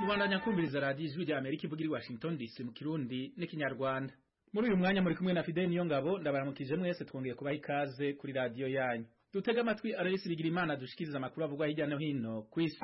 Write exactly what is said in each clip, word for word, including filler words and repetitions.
Kubandanya kumviriza radio Ijwi rya Amerika ivugira i Washington D C mu Kirundi n'ikinyarwanda. Muri uyu mwanya muri kumwe na Fidel Niyongabo ndabaramukije mwese twongeye kubaha ikaze kuri radio yanyu. Dutega amatwi Aloysi Bigirimana dushikiriza amakuru avugwa hirya no hino kw'isi.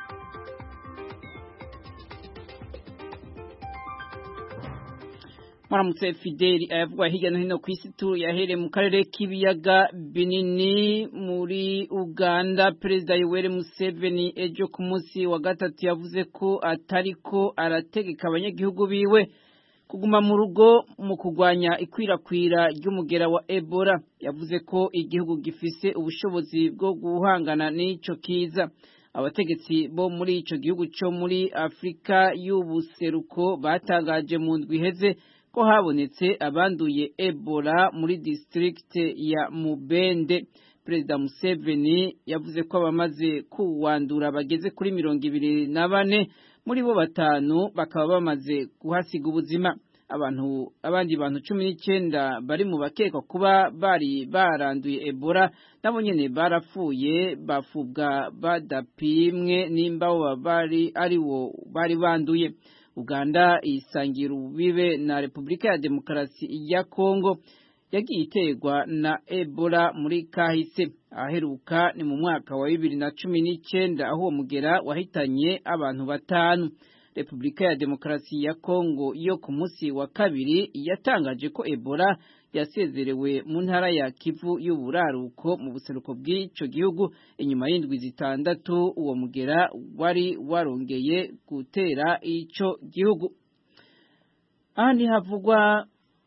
Maramutse Fideli ayavugwa hirya no hino kw'isi tu yahere mu karere k'ibiyaga binini muri Uganda. Perezida Yoweri Museveni ejo ku munsi wa gatatu yavuze ko atariko arategeka abanyagihugu biwe kuguma mu rugo mu kugwanya ikwirakwira ry'umugera wa Ebola. Yavuze ko igihugu gifise ubushobozi bwo guhangana n'ico kiza. Abategetsi bo muri ico gihugu cyo muri Afrika y'ubuseruko batangaje mu ndwi iheze ko habonetse abanduye Ebola muri district ya Mubende. Perezida Museveni yavuze ko abamaze kuwandura bageze kuri mirongo ibiri na bane, muri bo batanu bakaba bamaze guhasiga ubuzima. Abantu abandi bantu cumi n'icyenda bari mu bakekwa kuba bari baranduye Ebola nabo nyene barapfuye bafubwa badapimwe nimba bo bari ari wo bari banduye. Uganda isangira ubibe na Republika ya Demokarasi ya Kongo yagiye iterwa na Ebola muri kahise. Aheruka ni mu mwaka wa bibiri na cumi n'icyenda aho mugera wahitanye abantu batanu. Republika ya Demokarasi ya Kongo yo ku munsi wa kabiri yatangaje ko Ebola yasezerewe mu ntara ya Kivu y'uburaruko mu buseruko bw'ico gihugu inyuma y'indwi zitandatu uwo mugera wari warongeye gutera ico gihugu. Ahandi havugwa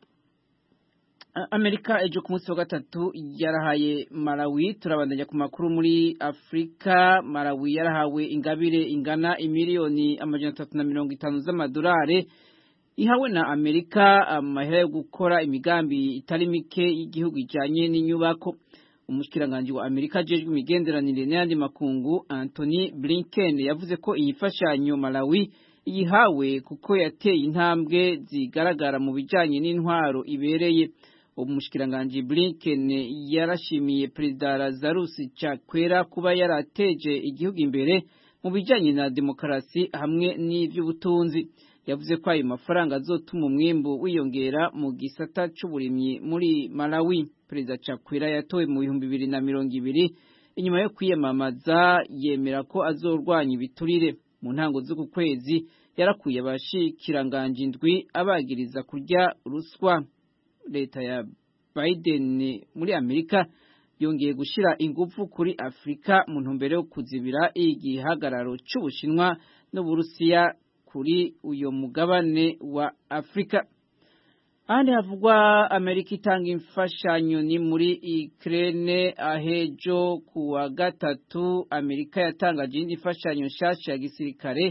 Amerika ejo ku munsi wa gatatu yarahaye Malawi. Turabandanya ku makuru muri Afrika. Malawi yarahawe ingabire ingana imiliyoni amajana atatu na mirongo itanu z'amadolari ihawe na Amerika amahera yo gukora imigambi itari mike y'igihugu ijanye n'inyubako. Umushikiranganje wa Amerika ajejwe imigenderanire n'ayandi makungu Anthony Blinken yavuze ko iyi fashanyo Malawi yihawe kuko yateye intambwe zigaragara mu bijanye n'intwaro ibereye. Umushikiranganje Blinken yarashimiye Perezida Lazarus Chakwera kuba yarateje igihugu imbere mu bijanye na demokarasi hamwe n'ivy'ubutunzi. Yavuze ko ayo mafaranga azotuma umwimbu wiyongera mu gisata c'uburimyi muri Malawi. Perezida Chakwera yatowe mu bihumbi bibiri na mirongo ibiri inyuma yo kwiyamamaza yemera ko azorwanya ibiturire. Mu ntango z'uku kwezi yarakuye abashikiranganje indwi abagiriza kurya ruswa. Leta ya Biden muri Amerika yongeye gushira ingufu kuri Afrika mu ntumbero yo kuzibira igihagararo c'Ubushinwa n'Uburusiya kuri uyo mugabane wa Afrika. Ahandi havugwa Amerika itanga imfashanyo ni muri Ukraine. Ahejo ku wa gatatu Amerika yatangaje indi imfashanyo nshasha ya gisirikare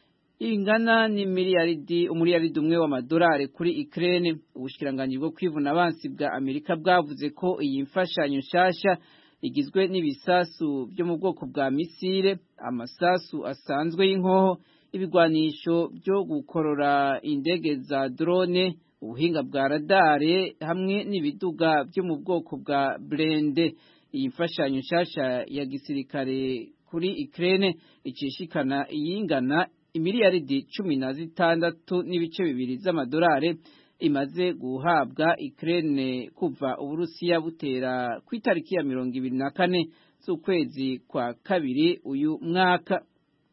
ingana ni miliyaridi umuriyaridi umwe w'amadolari kuri Ukraine. Ubushikiranganje bwo kwivuna abansi bwa Amerika bwavuze ko iyi mfashanyo nshasha igizwe n'ibisasu byo mu bwoko bwa misile, amasasu asanzwe y'inkoho, ibigwanisho byo gukorora indege za drone, ubuhinga bwa radare hamwe n'ibiduga byo mu bwoko bwa blende. Iyi mfashanyo nshasha ya gisirikare kuri Ukraine icishikana iyingana imiliyaridi cumi na zitandatu n'ibice bibiri z'amadolari imaze guhabwa Ukraine kuva Uburusiya butera ku itariki ya mirongo ibiri na kane z'ukwezi kwa kabiri uyu mwaka.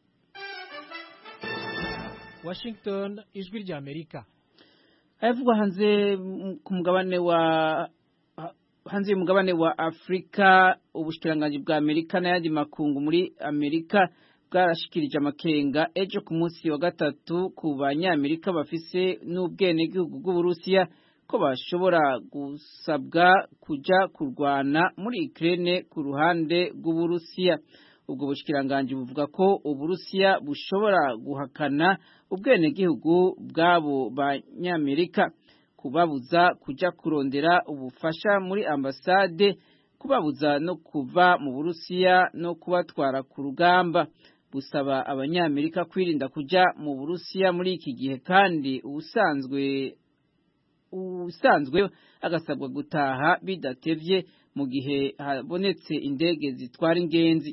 Washington, Ijwi rya Amerika. Ayavugwa hanze ku mugabane wa hanze y'umugabane wa Afrika. Ubushikiranganje bwa Amerika n'ayandi makungu muri Amerika bwarashikirije amakenga ejo ku munsi wa gatatu ku banyamerika bafise n'ubwene gihugu bw'Uburusiya ko bashobora gusabwa kuja kurwana muri Ukraine ku ruhande rw'Uburusiya. Ubwo bushikiranganje buvuga ko Uburusiya bushobora guhakana ubwene gihugu bwabo banyamerika, kubabuza kuja kurondera ubufasha muri ambasade, kubabuza no kuva mu Burusiya no kubatwara ku rugamba. Busaba abanyamerika kwirinda kuja mu Burusiya muri iki gihe kandi ubusanzwe ubusanzwe agasabwa gutaha bidatevye mu gihe habonetse indege zitwara ingenzi.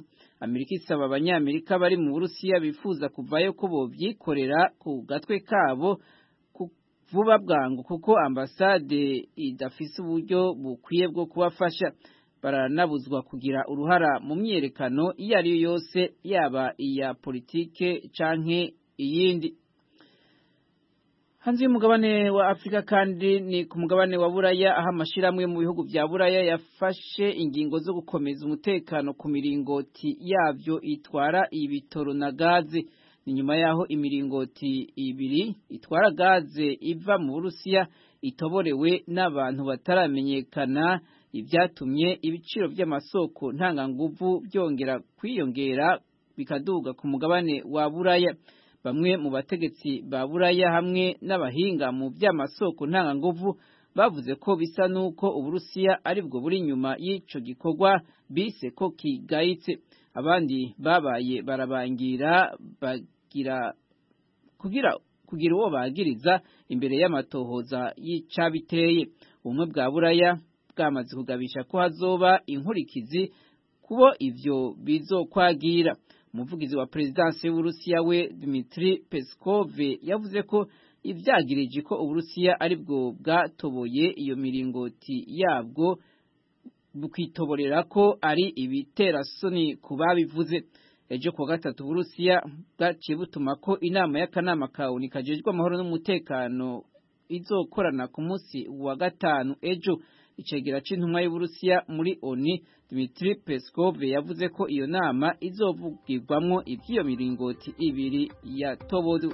Amerika isaba abanyamerika bari mu Burusiya bifuza kuvayo ko bovyikorera ku gatwe kabo vuba bwangu kuko ambasade idafise uburyo bukwiye bwo kubafasha. Baranabuzwa kugira uruhara mu myerekano iyo ari yo yose, yaba iya politike canke iyindi. Hanze y'umugabane wa Afrika kandi ni ku mugabane wa Buraya, aho amashiramwe mu bihugu vya Buraya yafashe ingingo zo gukomeza umutekano ku miringoti yavyo itwara ibitoro na gaze. Ni nyuma yaho imiringoti ibiri itwara gaze iva mu Burusiya itoborewe n'abantu bataramenyekana, ivyatumye ibiciro vy'amasoko ntanganguvu byongera kwiyongera bikaduga ku mugabane wa Buraya. Bamwe mu bategetsi ba Buraya hamwe n'abahinga mu by'amasoko ntanganguvu bavuze ko bisa nuko Uburusiya ari bwo buri nyuma y'ico gikorwa bise ko kigayitse. Abandi babaye barabangira bagira kugira kugira uwo bagiriza imbere y'amatohoza y'icabiteye. Ubumwe bwa Buraya bwamaze kugabisha ko hazoba inkurikizi kubo ivyo bizokwagira. Umuvugizi wa Presidence y'Uburusiya we Dmitry Peskov yavuze ko ivyagirije ko Uburusiya ari bwo bwatoboye iyo miringoti yabwo bukitoborera ko ari ibiterasoni kubabivuze. Ejo ku gatatu Uburusiya bwaciye butuma ko inama y'akanama kaoni kajejwe amahoro n'umutekano izokorana ku munsi wa gatanu ejo. Icegera c'intumwa y'Uburusiya muri O N U Dmitry Peskov yavuze ko iyo nama izovugirwamwo ivy'iyo miringoti ibiri ya tobodu.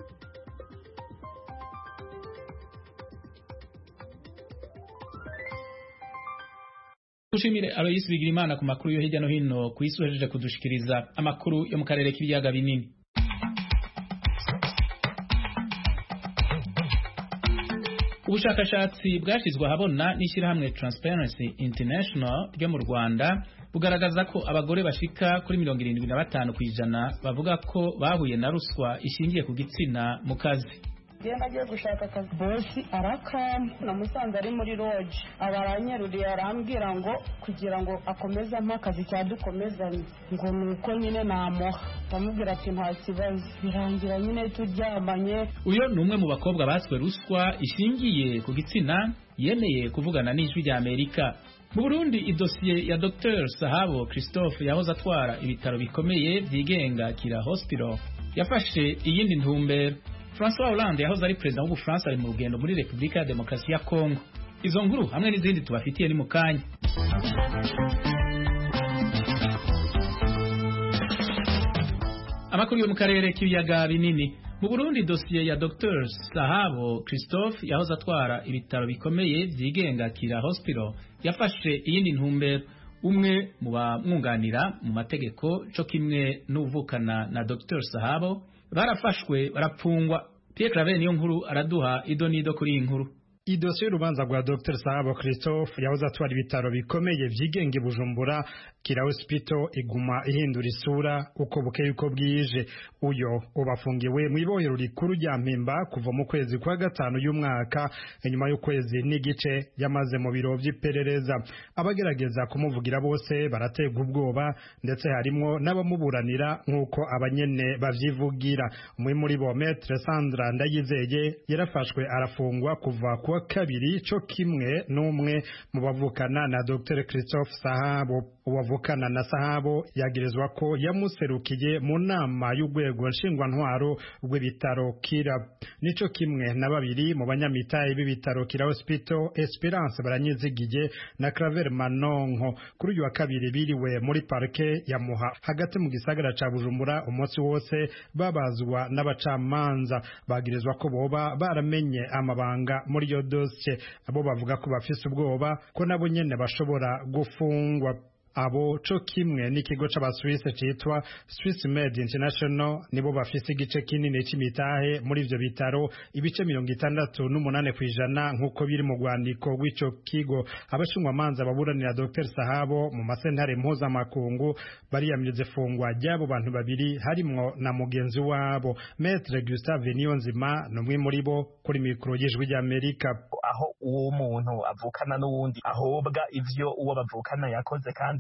Tushimire Aloysi Bigirimana ku makuru yo hirya no hino ku isi uhejeje kudushikiriza amakuru yo mu karere k'ibiyaga binini. Ubushakashatsi bwashizwe ahabona n'ishyirahamwe Transparency International ryo mu Rwanda bugaragaza ko abagore bashika kuri mirongo irindwi na batanu kw'ijana bavuga ko bahuye na ruswa ishingiye ku gitsina mu kazi. Iyo nagiye gushaka akazi bosi arakama namusanze ari muri lodge abaranyeruriye arambwira ngo kugira ngo akomeze ampa akazi cyadukomezanye ngo nuko nyine namuha bamubwira ati nta kibazo birangira nyine turyamanye. Uyo ni umwe mu bakobwa baswe ruswa ishingiye ku gitsina yemeye kuvugana n'ijwi rya Amerika. Mu Burundi idosiye ya Docteur Sahabo Christophe yahoze atwara ibitaro bikomeye vyigenga Kira Hospital yafashe iyindi ntumbero. François Hollande yahoze ari president w'Ubufaransa ari mu rugendo muri Republika ya Demokarasi ya Kongo. Izo nkuru hamwe n'izindi tubafitiye ni mukanya. Amakuru yo mu karere k'ibiyaga binini. Mu Burundi dosiye ya Docteur Sahabo Christophe yahoze atwara ibitaro bikomeye vyigenga Kira Hospital yafashe iyindi ntumbero. Umwe mu bamwunganira mu mategeko cyo kimwe n'uvukana na Docteur Sahabo barafashwe barapfungwa. Pierre Claver niyo nkuru araduha idonido kuri inkuru. Idosiye y'urubanza rwa Docteur Sahabo Christophe yahoze atwara ibitaro bikomeye vyigenga i Bujumbura Kira Hospital iguma ihindura isura uko bukeye uko bwije. Uyo ubafungiwe mu ibohero rikuru rya Mpimba kuva mu kwezi kwa gatanu y'umwaka, inyuma y'ukwezi n'igice yamaze mu biro vy'iperereza. Abagerageza kumuvugira bose barategwa ubwoba, ndetse harimwo n'abamuburanira nk'uko abanyene bavyivugira. Umwe muri bo Maître Sandra Ndayizeye yarafashwe arafungwa kuva kuwa kabiri cyo kimwe n'umwe mu bavukana na Docteur Christophe Sahabo. Uwavukana na Sahabo yagirizwa ko yamuserukiye mu nama y'urwego nshingwantwaro rw'ibitaro Kira. Nico kimwe na babiri mu banyamitaye b'ibitaro Kira Hospital, Esperance Baranyizigiye na Claver Manonko. Kuri uyu wa kabiri biriwe muri parke ya Muha hagati mu gisagara ca Bujumbura umunsi wose babazwa n'abacamanza. Bagirizwa ko boba baramenye amabanga muri yo dosiye. Abo bavuga ko bafise ubwoba ko nabo nyene bashobora gufungwa. Abo co kimwe n'ikigo c'abaswisse citwa Swiss Med International nibo bafise igice kinini c'imitahe muri ivyo bitaro, ibice mirongo itandatu n'umunane kw'ijana nk'uko biri mu rwandiko rw'ico kigo. Abashingwa manza baburanira Docteur Sahabo mu masentare mpuzamakungu bariyamiriza ifungwa ry'abo bantu babiri harimwo na mugenzi wabo Maître Gustave Niyonzima, n'umwe muri bo kuri mikoro y'ijwi ry'Amerika. Aho uwo muntu avukana n'uwundi ahobwa ivyo uwo bavukana yakoze kandi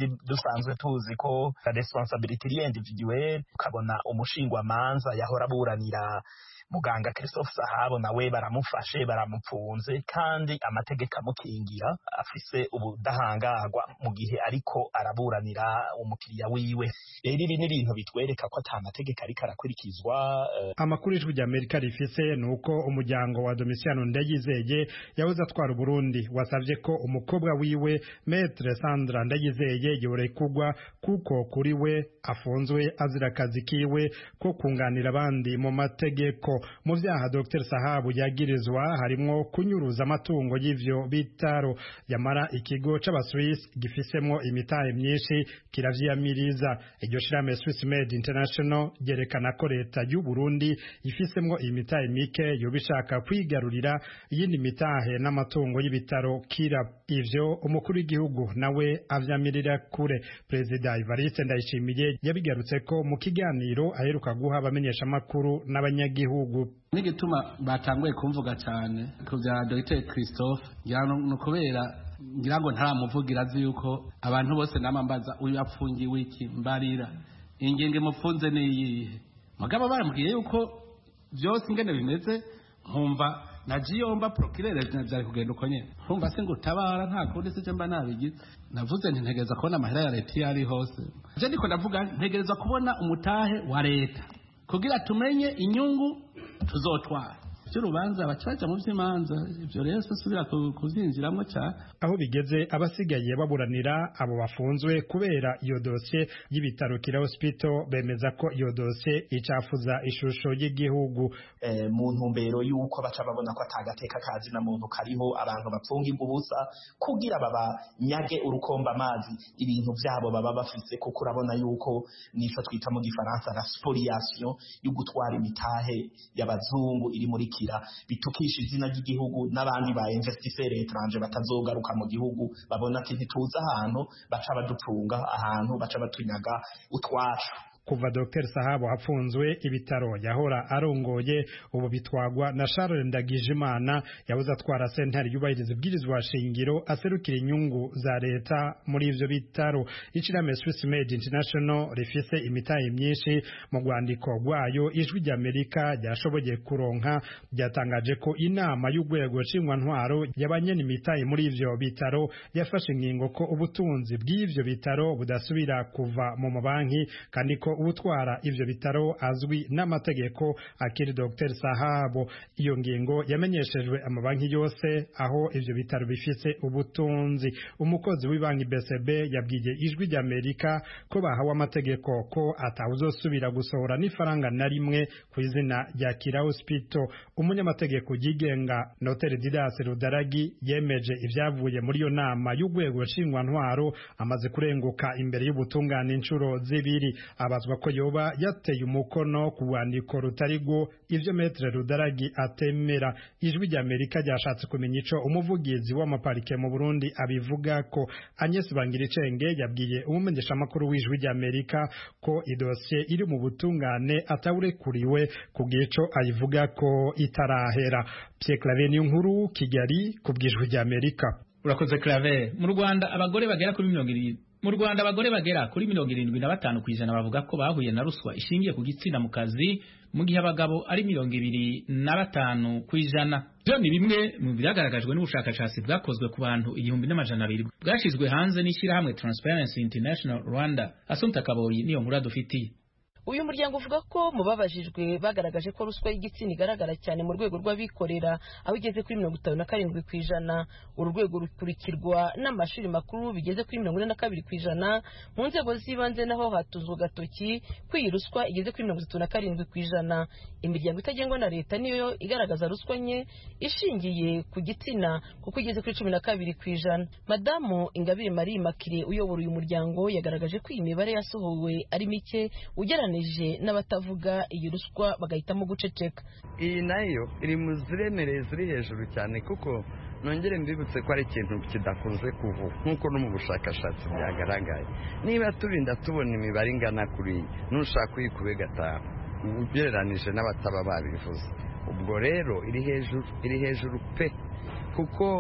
kandi dusanzwe tuzi ko responsabilité individuelle ukabona umushingwamanza yahora aburanira muganga Christophe Sahabo nawe baramufashe baramupfunze kandi amategeko amukingira afise ubudahangarwa mu gihe ariko araburanira umukiriya wiwe. Rero ibi ni ibintu bitwereka ko ata mategeko ariko arakurikizwa. Uh... Amakuru y'ijwi ry'Amerika rifise nuko umuryango wa Domitiano Ndayizeye yahoze atwara Burundi wasavye ko umukobwa wiwe Maître Sandra Ndayizeye yorekugwa kuko kuri we afunzwe azira akazi kiwe ko kunganira abandi mu mategeko. Mu vyaha Docteur Sahabu yagirizwa harimwo kunyuruza amatungo y'ivyo bitaro, yamara ikigo c'abaswiss gifisemwo imitahe myinshi kiravyiyamiriza. Iryo shirame Swiss Med International ryerekana ko leta y'u Burundi ifisemwo imitahe mike yobishaka kwigarurira iyindi mitahe n'amatungo y'ibitaro kira. Ivyo umukuru w'igihugu nawe avyamirira kure. Perezida Evariste Ndayishimiye yabigarutse ko mu kiganiro aheruka guha abamenyesha makuru n'abanyagihugu. Nigituma batanguye kumvuga cyane ku bya Docteur Christophe no kubera ngira ngo ntaramuvugira azi yuko abantu bose namambaza uyu apfungiwe iki mbarira ingenge mufunze niyihe mugabo barambwiye yuko byose ingene bimeze nkumva najiyomba procureur byari kugenda uko nyene nkumva se ngo tabara nta kundi se mba nabigize navuze nti ntegereza kubona amahera ya leta yari hose je ndiko ndavuga ntegereza kubona umutahe wa leta kugira tumenye inyungu tuzotwara cy'urubanza abacaca mu by'imanza ibyo rero subira kuzinjiramo cyane. Aho bigeze abasigaye baburanira abo bafunzwe kubera iyo dossier y'ibitaro Kira Hospital bemeza ko iyo dossier icafuza ishusho y'igihugu eh, mu ntumbero yuko baca babona ko atagateka kazi na muntu kariho abantu bapfungirwa ubusa kugira baba nyage urukomba amazi ibintu byabo baba bafise kuko urabona yuko nico twita mu gifaransa la spoliation yo gutwara imitahe y'abazungu iri muri bitukisha izina ry'igihugu n'abandi ba investisseur étranger batazogaruka mu gihugu babona ati ntituza ahantu baca badutunga ahantu baca batunyaga utwashu. Kuva Docteur Sahabo hapfunzwe ibitaro yahora arongoye ubu bitwagwa na Charles Ndagijimana yabuze atwara sentare yubahiriza ibwirizwa shingiro aserukira inyungu za leta muri ivyo bitaro. Ishirahamwe Swiss Med International rifise imitahe myinshi mu rwandiko rwayo ijwi ry'Amerika ryashoboye kuronka ryatangaje ko inama y'urwego nshingwantwaro y'abanyene imitahe muri ivyo bitaro yafashe ingingo ko ubutunzi bw'ivyo bitaro budasubira kuva mu mabanki kandi ko ubutwara ivyo bitaro azwi n'amategeko akiri Docteur Sahabo. Iyo ngingo yamenyeshejwe amabanki yose aho ivyo bitaro bifise ubutunzi. Umukozi w'ibanki B C B yabwiye ijwi ry'Amerika ko bahawe amategeko ko atawuzosubira gusohora n'ifaranga na rimwe ku izina rya Kira Hospital. Umunyamategeko yigenga Notaire Didas Rudaragi yemeje ivyavuye muri iyo nama y'urwego nshingwantwaro amaze kurenguka imbere y'ubutungane incuro zibiri. Abazwa ko yoba yateye umukono ku rwandiko rutarigo ivyo Maître Rudaragi atemera. Ijwi ry'Amerika ryashatse kumenya ico umuvugizi w'amaparike mu Burundi abivuga ko. Agnes Bangiricenge yabwiye umumenyesha makuru w'ijwi ry'Amerika ko idosiye iri mu butungane atawurekuriwe kugico ayivuga ko itarahera. Pierre Claver Niyonkuru, Kigali, kubw'ijwi ry'Amerika. Urakoze Claver. Mu Rwanda abagore bagera kuri mirongo irindwi Mu Rwanda abagore bagera kuri mirongo irindwi na batanu kwijana bavuga ko bahuye na ruswa ishingiye ku gitsina mu kazi mu gihe abagabo ari mirongo ibiri na batanu kwijana. Byo ni bimwe mu byagaragajwe n'ubushakashatsi bwakozwe ku bantu igihumbi n'amajana abiri bwashizwe hanze n'ishyirahamwe Transparency International Rwanda. Asumta Kaboyi niyo nkuru dufitiye. Uyu muryango uvuga ko mu babajijwe bagaragaje ko ruswa y'igitsina igaragara cyane mu rwego rw'abikorera aho igeze kuri mirongo itanu na karindwi kwijana. Uru rwego rukurikirwa n'amashuri makuru bigeze kuri mirongo ine na kabiri kwijana. Mu nzego z'ibanze naho hatuzwe gatoki kwiyi ruswa igeze kuri mirongo itatu na karindwi kwijana. Imiryango itagengwa na leta niyo igaragaza ruswa nke ishingiye ku gitsina kuko igeze kuri cumi na kabiri kwijana. Madamu Ingabire Marie Makire uyobora uyu muryango yagaragaje ko iyi mibare yasohowe ari mike ugera n'abatavuga iyi ruswa bagahitamo guceceka. Iyi nayo iri mu ziremereye ziri hejuru cyane kuko nongere mbibutse ko ari ikintu kidakunze kuvuga nk'uko no mu bushakashatsi byagaragaye. Niba turinda tubona imibare ingana kuri nushaka uyikube gatanu ugereranije n'abataba babivuze, ubwo rero iri hejuru iri hejuru pe kuko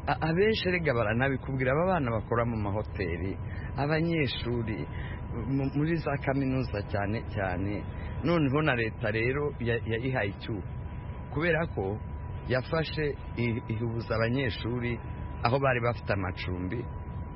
abenshi rega baranabikubwira, aba bana bakora mu mahoteli, abanyeshuri muri za kaminuza cyane cyane. Noneho na leta rero yayihaye icyuho kubera ko yafashe ihuza abanyeshuri aho bari bafite amacumbi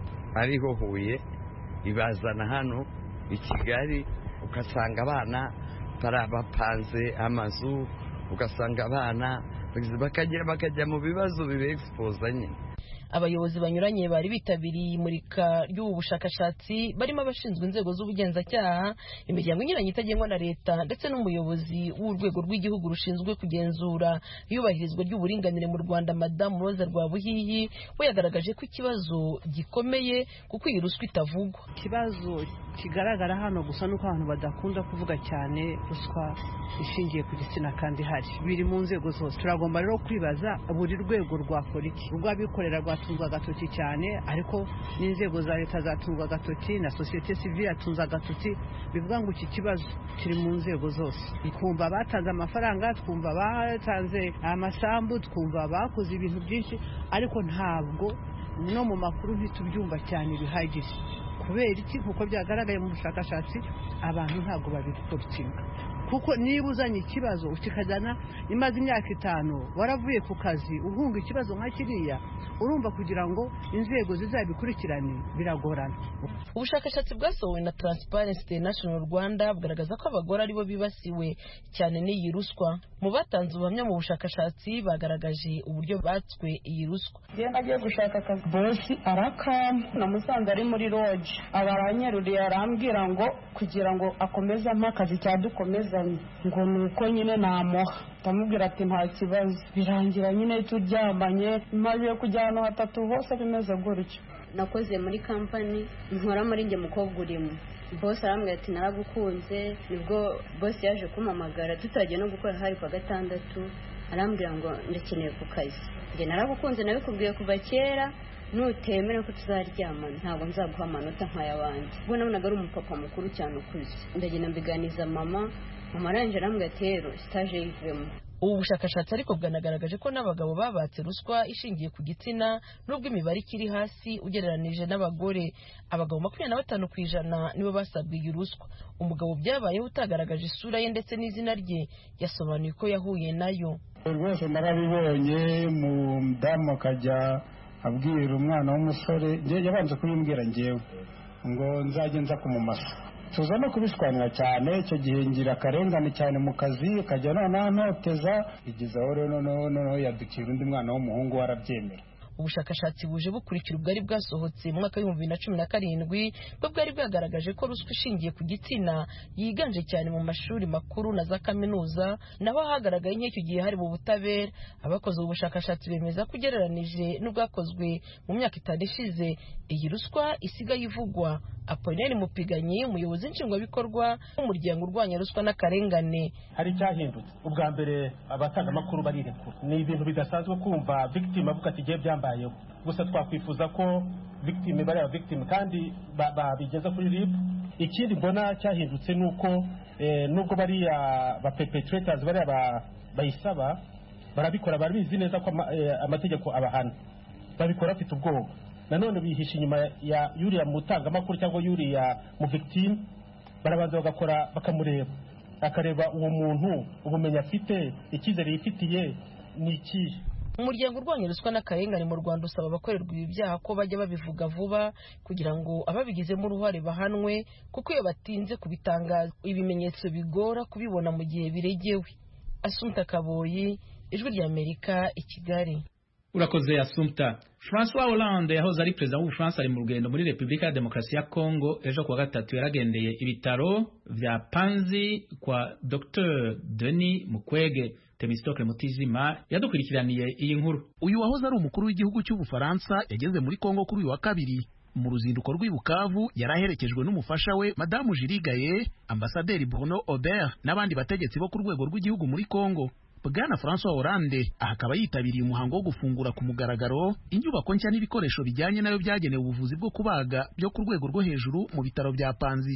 ariho Huye, ibazana hano i Kigali, ugasanga abana barabapanze amazu, ugasanga abana bakagera bakajya mu bibazo bibe expose nyine. Abayobozi banyuranye bari bitabiriye imurika ry'ubu bushakashatsi barimo abashinzwe inzego z'ubugenzacyaha, imiryango inyuranye itagengwa na leta ndetse n'umuyobozi w'urwego rw'igihugu rushinzwe kugenzura iyubahirizwa ry'uburinganire mu Rwanda Madamu Roza Rwabuhihi we yagaragaje ko ikibazo gikomeye kuko iyi ruswa itavugwa. Ikibazo kigaragara hano gusa nuko abantu badakunda kuvuga cyane ruswa ishingiye ku gitsina kandi hari biri mu nzego zose. Turagomba rero kwibaza buri rwego rwakora iki, urw'abikorera rwatunzwe agatoki cyane, ariko n'inzego za leta zatunzwe agatoki na sosiyete sivile yatunze agatoki, bivuga ngo iki kibazo kiri mu nzego zose. Twumva batanze amafaranga, twumva batanze amasambu, twumva bakoze ibintu byinshi, ariko ntabwo no mu makuru ntitubyumva cyane bihagije. Kubera iki? Kuko byagaragaye mu bushakashatsi abantu ntabwo babikurikiza. Kuko niba uzanye ikibazo ukikajyana imaze imyaka itanu waravuye ku kazi uhunga ikibazo nka kiriya, urumva kugira ngo inzego zizabikurikirane biragorana. Ubushakashatsi bwasohowe na Transparency International Rwanda bugaragaza ko abagore aribo bibasiwe cyane n'iyi ruswa. Mu batanze ubuhamya mu bushakashatsi bagaragaje uburyo batswe iyi ruswa. Iyo nagiye gushaka akazi, bosi arakama, namusanze ari muri lodge, abaranyeruriye arambwira ngo kugira ngo akomeze ampa akazi cyadukomezanye ngo nuko nyine namoha. Ndamubwira ati nta kibazo, birangira nyine turyamanye, maze kujyana hatatu hose bimeze gutyo. Nakoze muri company nkora muri nge mukobwa urimo, boss arambwira ati naragukunze. Nibwo boss yaje kumpamagara tutagiye no gukora hari kwa gatandatu, arambwira ngo ndakeneye ku kazi. Nge naragukunze, nabikubwiye kuva kera, nutemera ko tuzaryamana ntabwo nzaguha amanota nk'ayabandi. Ubwo nabonaga ari umupapa mukuru cyane ukuze, ndagenda mbiganiza mama, mama arangije arambwira ati rero stage yivemo. Ubu bushakashatsi ariko bwanagaragaje ko n'abagabo babatse ruswa ishingiye ku gitsina nubwo imibare ikiri hasi ugereranije n'abagore. Abagabo makumyabiri na batanu ku ijana nibo basabwe iyi ruswa. Umugabo byabayeho utagaragaje isura ye ndetse n'izina rye yasobanuye ko yahuye nayo. Rwose narabibonye, mu damu akajya abwira umwana w'umusore, yabanze kubimbwira ngewe ngo nzajye nza kumumasa. Tuza no kubishwanira cyane, icyo gihe ngira akarengane cyane mu kazi, kajya noneho ntoteza, igeza aho rero noneho yadukira undi mwana w'umuhungu warabyemera. Ubushakashatsi buje bukurikira ubwari bwasohotse mu mwaka w'ibihumbi bibiri na cumi na karindwi bwo bwari bwagaragaje ko ruswa ishingiye ku gitsina yiganje cyane mu mashuri makuru na za kaminuza, naho hagaragaye nk'icyo gihe hari mu butabera. Abakoze ubu bushakashatsi bemeza ko ugereranije n'ubwakozwe mu myaka itanu ishize, iyi ruswa isigaye ivugwa. Apollinaire Mupiganyi, umuyobozi nshingwabikorwa w'umuryango urwanya ruswa n'akarengane. Hari cyahindutse. Ubwa mbere abatanga amakuru barirekura, ni ibintu bidasanzwe kumva victim avuga ati giye byambayeho. Gusa twakwifuza ko victim bari aba victim kandi babigeza kuri R I B. Ikindi mbona cyahindutse nuko eh, nubwo bari ba perpetrators bari bayisaba barabikora, barabizi neza ko amategeko abahana, babikora afite ubwoba. Nanone bihisha inyuma ya yuriya mutanga amakuru cyangwa yuriya mu victim, barabanza bagakora bakamureba, akareba uwo muntu ubumenyi afite, icyizere yifitiye ni iki. Umuryango urwanya ruswa n'akarengane mu Rwanda usaba abakorerwa ibi byaha ko bajya babivuga vuba kugira ngo ababigizemo uruhare bahanwe, kuko iyo batinze kubitangaza ibimenyetso bigora kubibona mu gihe biregewe. Assumpta Kaboyi, Ijwi ry'Amerika, i Kigali. Urakoze Assumpta. François Hollande yahoze ari perezida w'Ubufaransa ari mu rugendo muri Repubulika ya Demokarasi ya Kongo. Ejo kuwa gatatu yaragendeye ibitaro vya Panzi kwa Docteur Denis Mukwege. Temistokle Mutizima yadukurikiraniye iyi nkuru. Uyu wahoze ari umukuru w'igihugu cy'Ubufaransa yageze muri Kongo kuri uyu wa kabiri. Mu ruzinduko rw'ibukavu yaraherekejwe n'umufasha we Madame Julie Gaye, Ambasaderi Bruno Aubert n'abandi bategetsi bo ku rwego rw'igihugu muri Kongo. Bwana François Hollande akaba yitabiriye umuhango wo gufungura ku mugaragaro inyubako nshya n'ibikoresho bijyanye nayo byagenewe ubuvuzi bwo kubaga byo ku rwego rwo hejuru mu bitaro bya Panzi.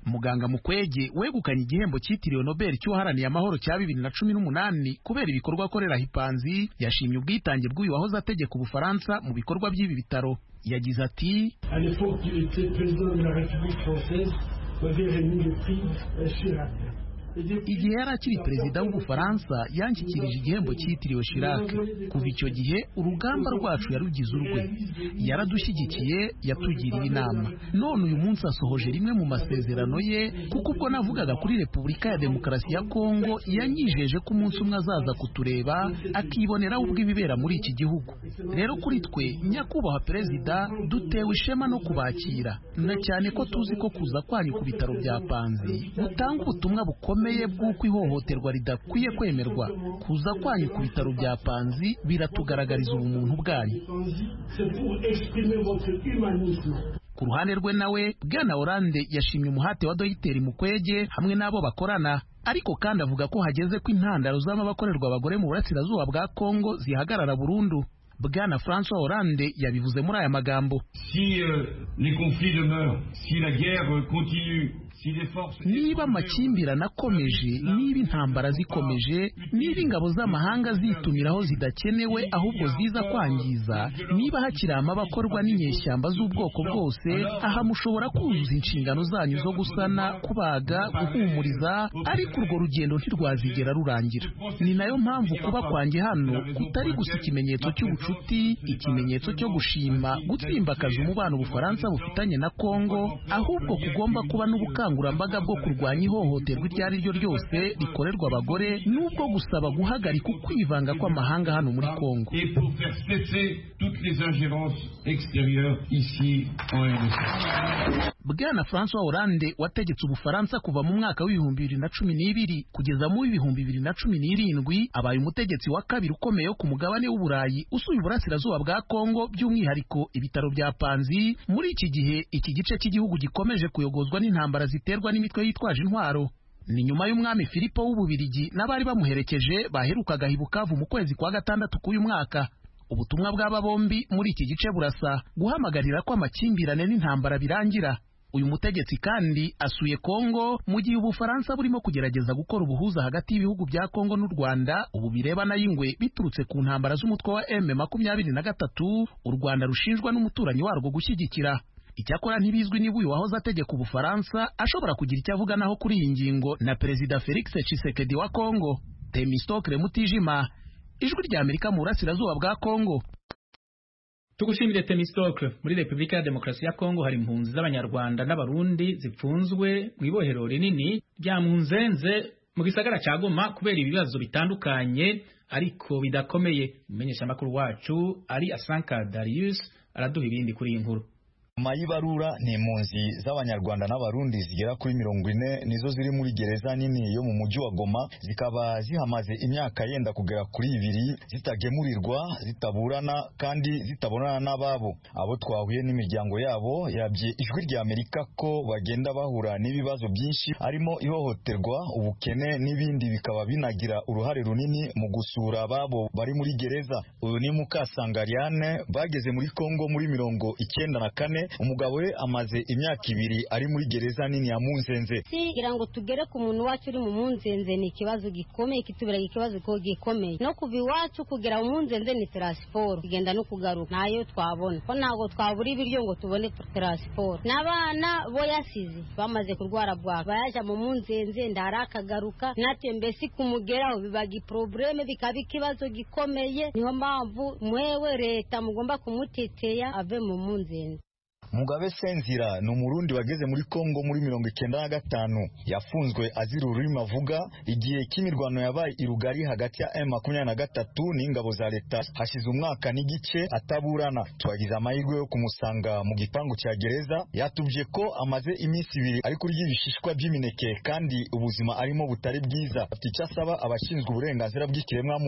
Muganga Mukwege wegukanye igihembo cyitiriwe Nobel cy'uwaharaniye amahoro cya bibiri na cumi n'umunani kubera ibikorwa akorera Hipanzi yashimye ubwitange bw'uyu wahoze ategeka Ubufaransa mu bikorwa by'ibi bitaro. Yagize ati igihe yari akiri perezida w'Ubufaransa yanshyikirije igihembo cyitiriwe Chirac. Kuva icyo gihe urugamba rwacu yarugize urwe, yaradushyigikiye, yatugiriye inama. None uyu munsi asohoje rimwe mu masezerano ye, kuko ubwo navugaga kuri Repubulika ya Demokarasi ya Kongo yanyijeje ko umunsi umwe azaza kutureba akibonera ubwo ibibera muri iki gihugu. Rero kuri twe nyakubahwa perezida, dutewe ishema no kubakira, na cyane ko tuzi ko kuza kwanyu ku bitaro bya Panzi gutanga ubutumwa bukomeye bw'uko ihohoterwa ridakwiye kwemerwa. Kuza kwanyu ku bitaro bya Panzi biratugaragariza ubumuntu bwanyu. Ku ruhande rwe nawe Bwana Hollande yashimye umuhate wa Dogiteri Mukwege hamwe n'abo bakorana, ariko kandi avuga ko hageze ko intandaro z'amabakorerwa abagore mu burasirazuba bwa Kongo zihagarara burundu. Bwana François Hollande yabivuze muri aya magambo: si euh, les conflits demeurent, si la guerre continue, niba amakimbirane akomeje, niba intambara zikomeje, niba ingabo z'amahanga zitumiraho zidakenewe ahubwo ziza kwangiza, niba hakiri amabakorwa n'inyeshyamba z'ubwoko bwose, aha mushobora kuzuza inshingano zanyu zo gusana, kubaga, guhumuriza, ariko urwo rugendo ntirwazigera rurangira. Ni nayo mpamvu kuba kwanjye hano kutari gusa ikimenyetso cy'ubucuti, ikimenyetso cyo gushima gutsimbakaza umubano Ubufaransa bufitanye na Kongo, ahubwo kugomba kuba n'ubukangurambaga ubukangurambaga bwo kurwanya ihohoterwa iryo ari ryo ryose rikorerwa abagore, n'ubwo gusaba guhagarika ukwivanga kw'amahanga hano muri Kongo. Bwana François Hollande wategetse Ubufaransa kuva mu mwaka w'ibihumbi bibiri na cumi n'ibiri kugeza mu w'ibihumbi bibiri na cumi n'irindwi, abaye umutegetsi wa kabiri ukomeye ku mugabane w'Uburayi usuye uburasirazuba bwa Kongo, by'umwihariko ibitaro bya Panzi. Muri iki gihe iki gice cy'igihugu gikomeje kuyogozwa n'intambara ziterwa n'imitwe yitwaje intwaro. Ni nyuma y'umwami Filipo w'Ububirigi n'abari bamuherekeje baherukaga i Bukavu mu kwezi kwa gatandatu k'uyu mwaka. Ubutumwa bw'aba bombi muri iki gice burasa guhamagarira ko amakimbirane n'intambara birangira. Uyu mutegetsi kandi asuye Kongo mu gihe Ubufaransa burimo kugerageza gukora ubuhuza hagati y'ibihugu bya Kongo n'u Rwanda, ubu birebana y'ingwe biturutse ku ntambara z'umutwe wa M makumyabiri na gatatu u Rwanda rushinjwa n'umuturanyi warwo gushyigikira. Icyakora ntibizwi niba uyu wahoze ategeka Ubufaransa ashobora kugira icyo avuga naho kuri iyi ngingo na Perezida Felix Tshisekedi wa Kongo. Temistokle Mutijima, Ijwi rya Amerika mu burasirazuba bwa Kongo. Tugushimire Temistokle. Muri Repubulika ya Demokarasi ya Kongo hari impunzi z'Abanyarwanda n'Abarundi zipfunzwe mu ibohero rinini rya Munzenze mu gisagara ca Goma kubera ibibazo bitandukanye ariko bidakomeye. Umenyesha makuru wacu ari Asanka Darius araduha ibindi kuri iyi nkuru. Mayibarura ni impunzi z'Abanyarwanda n'Abarundi zigera kuri mirongo ine nizo ziri muri gereza nini yo mu mujyi wa Goma, zikaba zihamaze imyaka yenda kugera kuri ibiri zitagemurirwa, zitaburana kandi zitabonana n'ababo. Abo twahuye n'imiryango yabo yabye Ijwi rya Amerika ko bagenda bahura n'ibibazo byinshi harimo ihohoterwa, ubukene n'ibindi, bikaba binagira uruhare runini mu gusura ababo bari muri gereza. Uyu ni Mukasangariane bageze muri Kongo muri mirongo icyenda na kane. Umugabo we amaze imyaka ibiri ari muri gereza nini ya Munzenze. Sigira ngo tugere ku muntu wacu uri mu Munzenze ni ikibazo gikomeye, kitubera ikibazo ko gikomeye. No kuva iwacu kugera mu Munzenze ni transport, kugenda no kugaruka nayo twabona ko ntago twabura ibiryo ngo tubone transport. N'abana bo yasize bamaze kurwara bwaka bayaja mu Munzenze ndarakagaruka, natwe mbese kumugeraho bibagi probleme, bikaba ikibazo gikomeye. Niho mpamvu mwewe leta mugomba kumuteteya ave mu Munzenze. Mugabe Senzira ni umurundi wageze muri Kongo muri mirongo icyenda na gatanu. Yafunzwe azira ururimi avuga igihe cy'imirwano yabaye irugari hagati ya M makumyabiri na gatatu n'ingabo za leta. Hashize umwaka n'igice ataburana. Twagize amahirwe yo kumusanga mu gipangu cya gereza. Yatubye ko amaze iminsi ibiri ari kurya ibishishwa by'imineke kandi ubuzima arimo butari bwiza. Afite icyo asaba abashinzwe uburenganzira bw'ikiremwa muntu.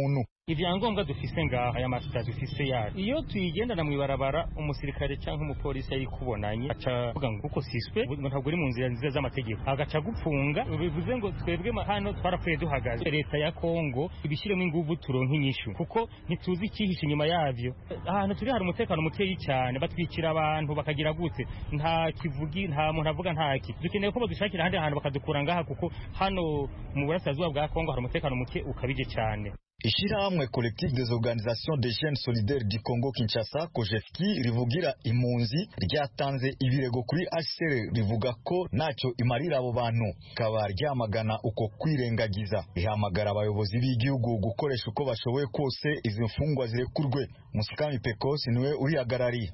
ivyangombwa dufise ngaha aya masita dufise yacu iyo tuyigendana mu ibarabara umusirikare cyangwa umupolisi yayikubonanye aca vuga ngo kuko siswe ntabwo uri mu nzira nziza z'amategeko agaca gupfunga bivuze ngo twebwe hano twarapfuye duhagaze leta ya Kongo ibishyiremo inguvu turonka inyishu kuko ntituzi ikihishe inyuma yavyo ahantu turi hari umutekano mukeyi cyane batwikira abantu bakagira gute nta kivugi nta muntu avuga ntaki dukeneye ko badushakira ahandi hantu bakadukura ngaha kuko hano mu burasirazuba bwa Kongo hari umutekano muke ukabije cyane. Ishirahamwe Collectif des Organisations des Jeunes Solidaires du Congo Kinshasa Kojefki rivugira impunzi ryatanze ibirego kuri H C R rivuga ko naco imarira abo bantu kaba ryamagana uko kwirengagiza rihamagara abayobozi b'igihugu gukoresha uko bashoboye kose izi mfungwa zirekurwe. Musikami Pecos niwe urihagarariye.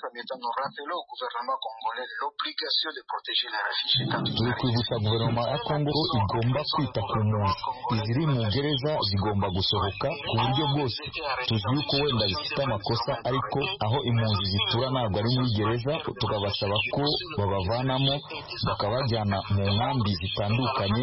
Turi kwibutsa guverinoma ya Kongo ko igomba kwita ku mpunzi iziri mu gereza zigomba gusohoka ku buryo bwose. Tuzi yuko wenda zifite amakosa ariko aho impunzi zitura ntabwo ari muri gereza, tukabasaba ko babavanamo bakabajyana mu nkambi zitandukanye.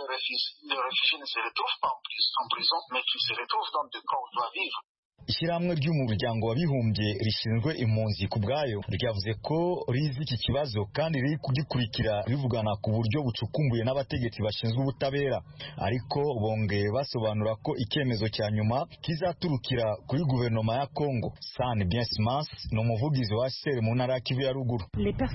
Ishyirahamwe ry'umuryango w'abibumbye rishinzwe impunzi ku bwayo ryavuze ko rizi iki kibazo kandi riri kugikurikira rivugana ku buryo bucukumbuye n'abategetsi bashinzwe ubutabera, ariko bongeye basobanura ko icyemezo cya nyuma kizaturukira kuri guverinoma ya Kongo. San Biensimas ni umuvugizi wa H C R mu ntara ya Kivu ya ruguru.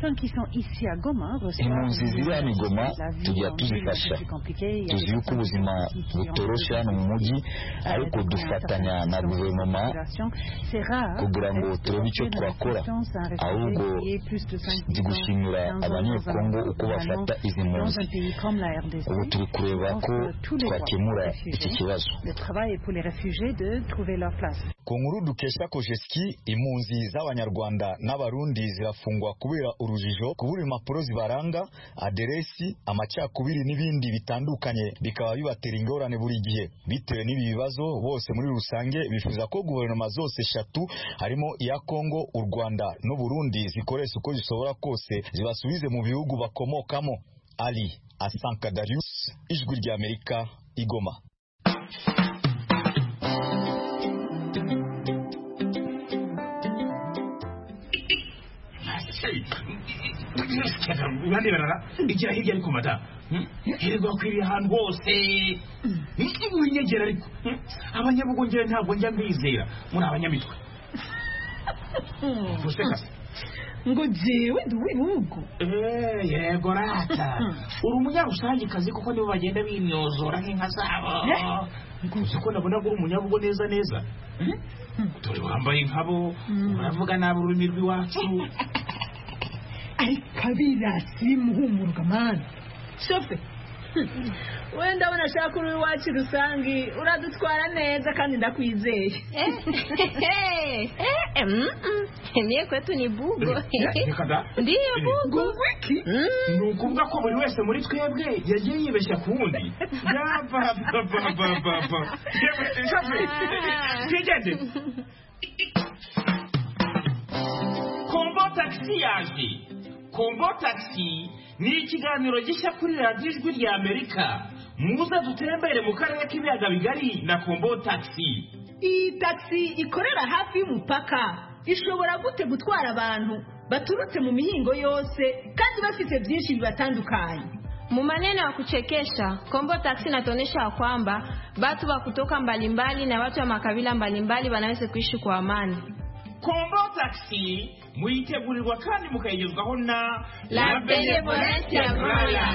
Impunzi ziri hano i Goma tujya tuzifasha, tuzi yuko ubuzima butoroshe hano mu mujyi, ariko dufatanya na guverinoma kugira ngo turebe icyo twakora, ahubwo ndi gushimira abanyekongo uko bafata izi mpunzi. Ubu turi kureba ko twakemura iki kibazo. Ku nkuru dukesha Kojeski, impunzi z'abanyarwanda n'abarundi zirafungwa kubera urujijo, kubura impapuro zibaranga, aderesi, amacakubiri n'ibindi bitandukanye, bikaba bibatera ingorane buri gihe. Bitewe n'ibi bibazo, bose muri rusange bifuza ko guverinoma zose eshatu harimo iya Kongo, u Rwanda n'u Burundi zikoresha uko zishobora kose zibasubize mu bihugu bakomokamo. Ali Asanka Darius, Ijwi rya Amerika, Igoma. Ubandi barara igira hirya ariko mata hirwa kwiri ahantu hose winyegera ariko abanyabugongera ntabwo njya mbizera muri abanyamitwe gusekasa ngo jewe duwibugo eh yego rata uri umunyarusangi kazi kuko nibo bagenda bimyozora nk'inka zabo nguze ko nabona ko uri umunyabugo neza neza dore wambaye nkabo uravuga nabi ururimi rw'iwacu. Ay, kabirasi muhumuruka mana. Shofe. Wenda unashaka uri wacu rusangi uradutwara neza kandi ndakwizeye. Eh eh niye kwetu ni bugo. Ndiyo bugo. Wiki. Nukuvuga ko buri wese muri twebwe yagiye yibeshya kundi. Ya ba ba ba ba ba ba. Shofe. Tijende. Kombo taxi yaje. Kombo taxi ni ikiganiro gishya kuri radiyo Ijwi rya Amerika. Muze dutembere mu karere k'ibiyaga bigari na Kombo taxi. Iyi taxi ikorera hafi y'umupaka. Ishobora gute gutwara abantu baturutse mu mihingo yose kandi bafite byinshi bibatandukanye. Mu maneno ya kuchekesha, Kombo taxi inatuonyesha kwamba watu wa kutoka mbalimbali na watu wa makabila mbalimbali wanaweza kuishi kwa amani. Kombo taxi muitegurirwa kandi mukayigezwaho na La Benevolencia Royal.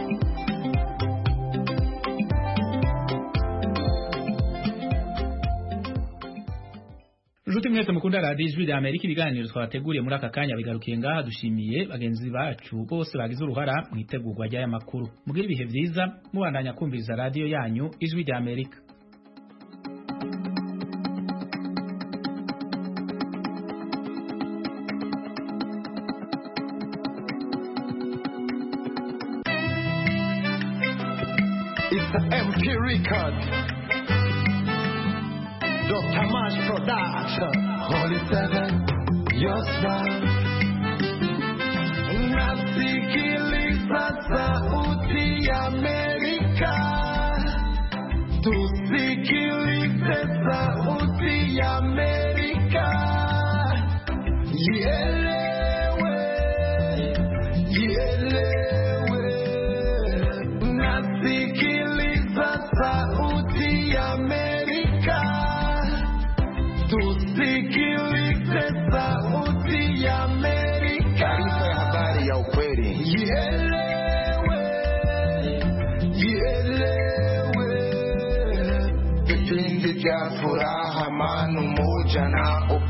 Juti mwese mukunda radiyo Ijwi rya Amerika, ibiganiro twateguriye muri aka kanya bigarukiye ngaha. Dushimiye bagenzi bacu bose bagize uruhara mu itegurwa ry'aya makuru. Mugira ibihe byiza mubandanya kumviriza radiyo yanyu Ijwi rya Amerika. It's the M P record. Doctor Mash Production. Holy Seven, your son. Nasikiliza sauti ya Amerika. tusikilize sauti ya Amerika, ielewe, ielewe, nasikiliza sauti ya Amerika, tusikilize sauti ya Amerika, taarifa ya habari ya ukweli, ielewe, ielewe, vipindi vya furaha, amani, umoja na